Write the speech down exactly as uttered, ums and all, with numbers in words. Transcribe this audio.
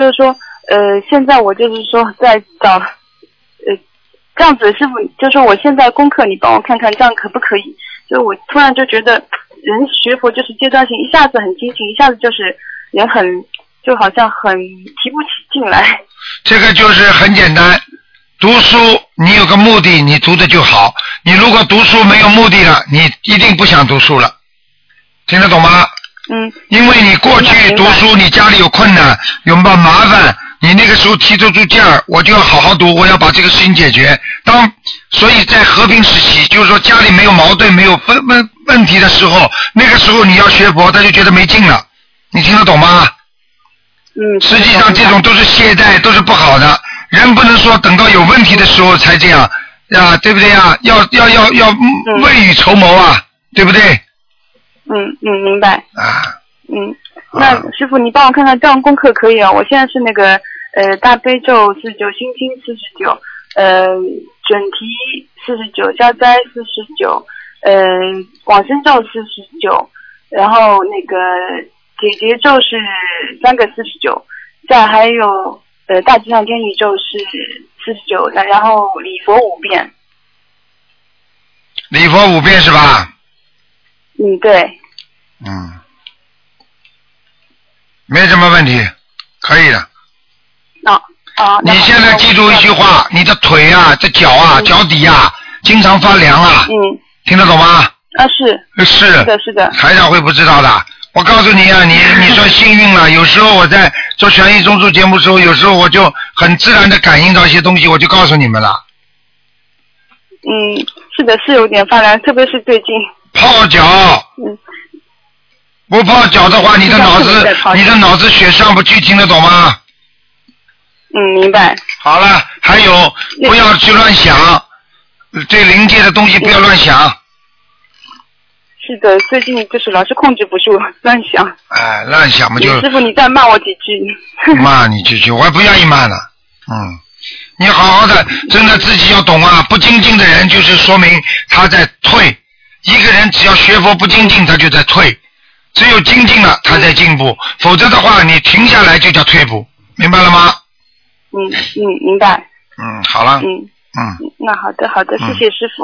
就是说，呃，现在我就是说在找，呃，这样子师傅，就是说我现在功课你帮我看看，这样可不可以？就是我突然就觉得人学佛就是阶段性，一下子很精进，一下子就是人很就好像很提不起劲来。 这个就是很简单，读书你有个目的，你读的就好。你如果读书没有目的了，你一定不想读书了，听得懂吗？ 嗯。 因为你过去读书，你家里有困难，有麻麻烦，你那个时候提得住劲儿，我就要好好读，我要把这个事情解决。当所以在和平时期，就是说家里没有矛盾、没有问问问题的时候，那个时候你要学佛，他就觉得没劲了。你听得懂吗？ 嗯。 实际上这种都是懈怠，都是不好的。人不能说等到有问题的时候才这样啊，对不对呀？要要要要未雨绸缪啊，对不对？ 嗯嗯，明白。 啊。 嗯，那师傅你帮我看看这样功课可以啊？我现在是那个呃大悲咒四十九，心经四十九，呃准提四十九，消灾四十九，呃往生咒四十九，然后那个解结咒是三个四十九，再还有呃大吉祥天女咒是四十九，然后礼佛五遍。 礼佛五遍是吧？ 嗯，对。 嗯。没什么问题，可以的。 啊啊！ 你现在记住一句话，你的腿啊，这脚啊， 嗯、 脚底啊，经常发凉啊。 嗯。 听得懂吗？ 啊，是。 是。 是的，是的。 台长会不知道的。我告诉你啊，你你算幸运了。有时候我在做悬疑综述节目的时候，有时候我就很自然的感应到一些东西，我就告诉你们了。 嗯，是的，是有点发凉，特别是最近。 泡脚。 嗯。 不泡脚的话，你的脑子你的脑子血上不去，听得懂吗？ 嗯，明白。 好了，还有不要去乱想，对灵界的东西不要乱想。嗯、 是的，最近就是老是控制不住乱想。 哎，乱想嘛就。 师傅，你再骂我几句。 骂你几句，我也不愿意骂了。嗯，你好好的，真的自己要懂啊！不精进的人，就是说明他在退。一个人只要学佛不精进，他就在退。只有精进了，他在进步，嗯、否则的话，你停下来就叫退步，明白了吗？ 嗯嗯，明白。 嗯，好了。 嗯嗯，那好的好的，谢谢师傅。